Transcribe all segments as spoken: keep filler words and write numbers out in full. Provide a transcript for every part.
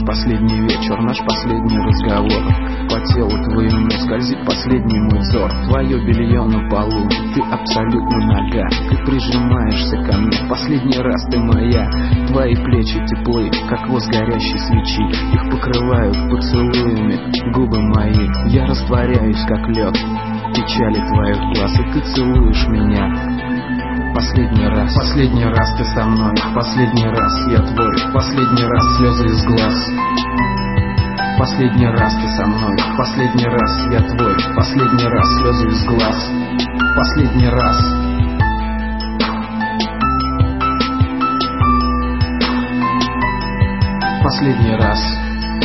наш последний вечер, наш последний разговор. По телу твоему скользит последний мой взор. Твое белье на полу, ты абсолютно нага. Ты прижимаешься ко мне, последний раз ты моя. Твои плечи теплы, как воск горящей свечи. Их покрывают поцелуями губы мои. Я растворяюсь, как лед в печали твоих глаз, и ты целуешь меня. Последний раз, последний раз ты со мной, последний раз я твой, последний раз слезы из глаз. Последний раз ты со мной, последний раз я твой, последний раз слезы из глаз. Последний раз. Последний раз.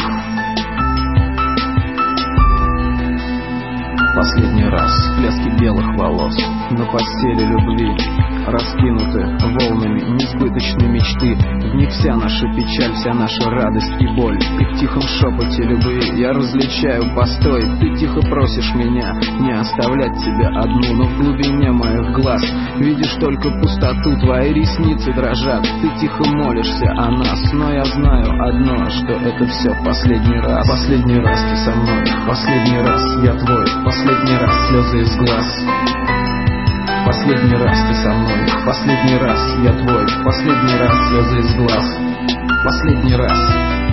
Последний раз. Пляски белых волос на постели любви, раскинуты волнами несбыточной мечты. В них вся наша печаль, вся наша радость и боль. И в тихом шепоте любви я различаю постой. Ты тихо просишь меня не оставлять тебя одну, но в глубине моих глаз видишь только пустоту. Твои ресницы дрожат, ты тихо молишься о нас, но я знаю одно, что это все последний раз. Последний раз ты со мной, последний раз я твой, последний раз слезы из глаз. Последний раз ты со мной, последний раз я твой, последний раз слезы из глаз. Последний раз.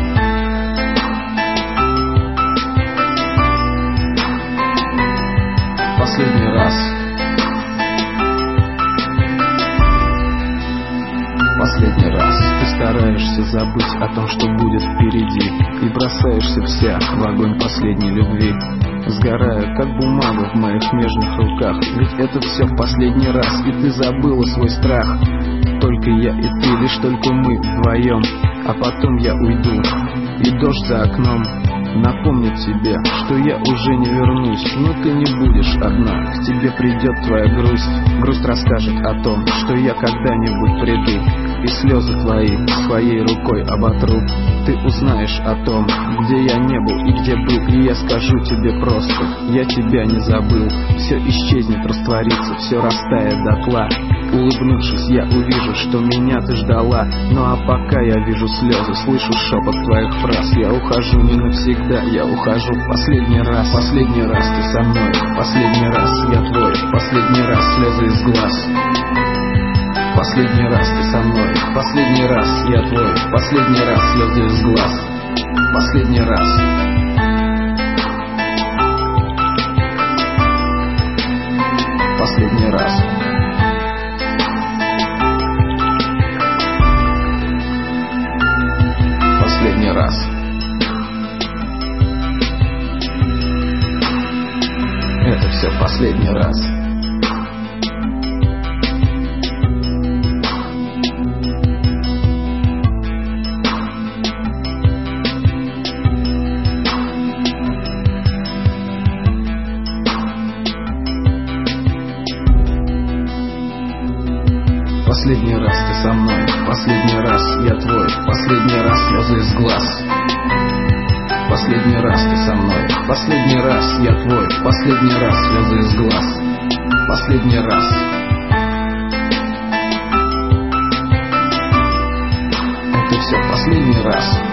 Последний раз. Последний раз. Ты стараешься забыть о том, что будет впереди, и бросаешься вся в огонь последней любви, сгорая, как бумага в моих нежных руках. Ведь это все в последний раз, и ты забыла свой страх. Только я и ты, лишь только мы вдвоем, а потом я уйду, и дождь за окном напомнит тебе, что я уже не вернусь. Но ты не будешь одна, к тебе придет твоя грусть. Грусть расскажет о том, что я когда-нибудь приду, и слезы твои своей рукой оботру. Ты узнаешь о том, где я не был и где был, и я скажу тебе просто: я тебя не забыл. Все исчезнет, растворится, все растает дотла. Улыбнувшись, я увижу, что меня ты ждала. Ну а пока я вижу слезы, слышу шепот твоих фраз. Я ухожу не навсегда, я ухожу в последний раз. Последний раз ты со мной, последний раз я твой, последний раз слезы из глаз. Последний раз ты со мной, последний раз я твой, последний раз слезы из глаз. Последний раз. Последний раз. Последний раз. Это все последний раз. Последний раз ты со мной, последний раз я твой, последний раз слезы из глаз. Последний раз ты со мной, последний раз я твой, последний раз слезы из глаз. Последний раз. Это все последний раз.